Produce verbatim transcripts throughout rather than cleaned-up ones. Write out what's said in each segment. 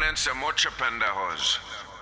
مثل مچ پندهاز.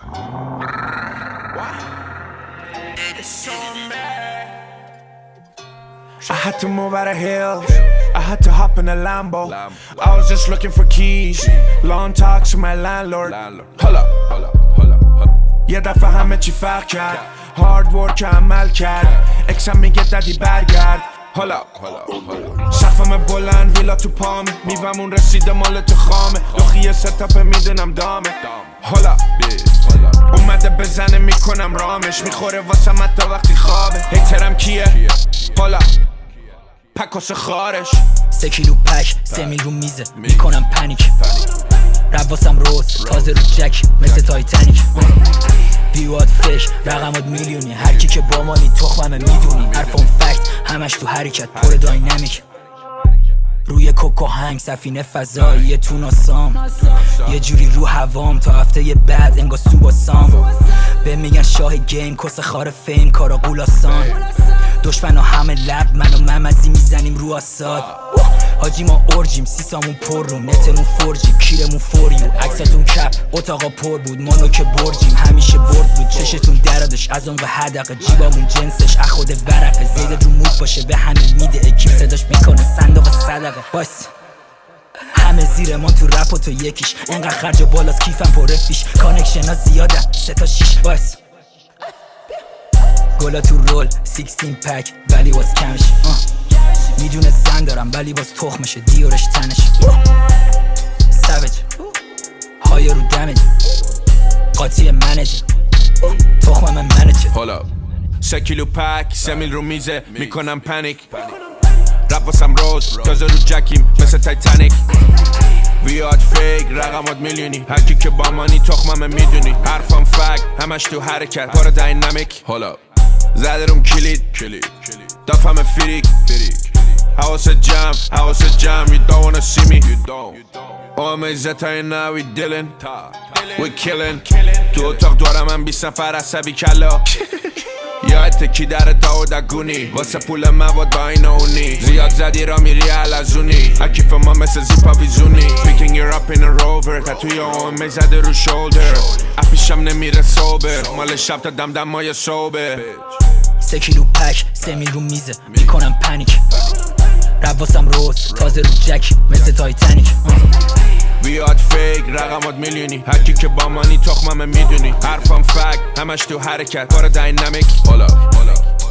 I had to move out of hills, I had to hop in a Lambo. I was just looking for keys, long talks to my landlord. Hold up, hold up, hold up. یه دفعه همه چی فرق کرد، hard work عمل کرد. اکسم میگه دادی برگرد. حالا سقفم بلند ویلا تو پامه، میومون رسیده مال تو خامه. لخی ستاپ میدونم دامه. حالا اومده بزنه میکنم رامش، میخوره واسم حتی وقتی خوابه. هیترم کیه؟ حالا پکاس خارش. سه کیلو پک، سه میل رو میزه، میکنم پنیک. رواسم روز، تازه رو جک مثل تایتانیک. بیواد فکر، رقمات میلیونی. هرکی که با مانی تخممه میدونی. حرفم فکت، همش تو حرکت پر داینامیک. روی کوکو هنگ، سفینه فضایی تو ناسام. یه جوری رو هوام تا هفته بعد انگار صبح و سام. به میگن شاه گیم، کس خار فیم، کارا قولاسان. دشمن ها همه لب، من و ممزی میزنیم رو آساد. حاجی ما اورجیم، سیسامون پر رو، نتمون فورجی، کیرمون فوریو. عکساتون کپ، اتاقا پر بود، مانو که برجیم. همیشه برد بود، چشتون درادش از اون به هدقه. جیبامون جنسش اخود ورقه. زیده رو مود باشه به همه میده. اکیپ صداش میکنه صندوق صدقه. باس همه زیر ما تو رپ و تو یکیش. انقدر خرج و بالاست کیفم پر فیش. کانکشن ها زیاده، سه تا شیش. باس گلا تو رول، سیکستین پک ولی واس کمش. میدونه زن دارم ولی باز تخمشه، دیورش تنش. سوج های رو دمج، قاطی منجه، تخمم منجه. حالا سه کیلو پک، سه میل رو میزه، میکنم پنیک. رپ واسم روز، تازه رو جکیم مثل تایتانیک. بیاد فیک، رقمات میلیونی. هرکی که با مانی تخممه میدونی. حرفم فک، همش تو حرکت پر داینامیک. حالا زده روم کلید، دافم فریک. حواست جمع، حواست جمع. You don't wanna see me. اومه زتای نه we dealing, we killing. تو اتاق دارم من بیست نفر عصبی کلا. یادت کی در داودگونی، واسه پول مواد با این اونی. زیاد زدی را میری علزونی، اکیف ما مثل زیپا ویزونی. Picking you up in a rover، تتوی اومه زده رو شولدر. اپیشم نمیره صوبر، مال شب تا دم دمای صوبه. سه کیلو پک، سه میل رو میزه، میکنم پنیک. رواسم روز، تازه رو جک مثل تایتانیک. بیاد فیک، رقمات میلیونی. هرکی که با مانی تخممه میدونی. حرفم فک، همش تو حرکت پر داینامیک. حالا